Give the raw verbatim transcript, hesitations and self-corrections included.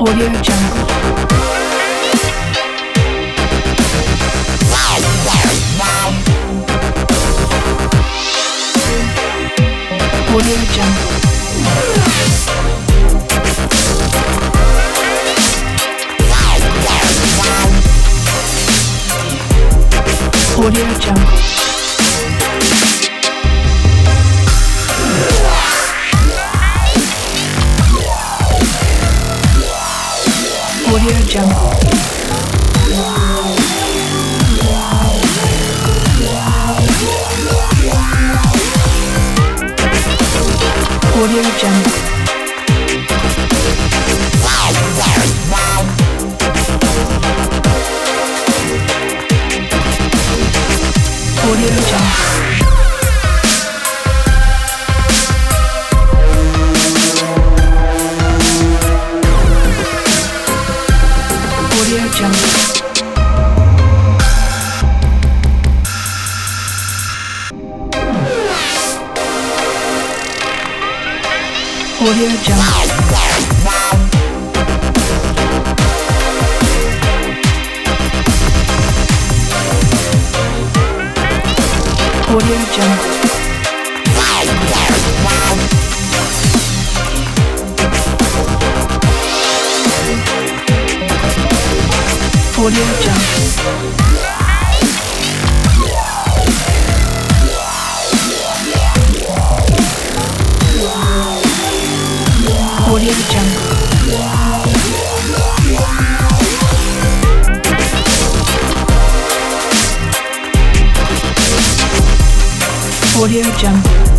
Audio Jungle. Audio Jungle. Audio Jungle. Audio Jungle. Audio Jungle. Audio Jungle. Audio Jungle. Audio Jungle. Audio Jungle. Audio Jungle. Audio Jungle. Audio Jungle.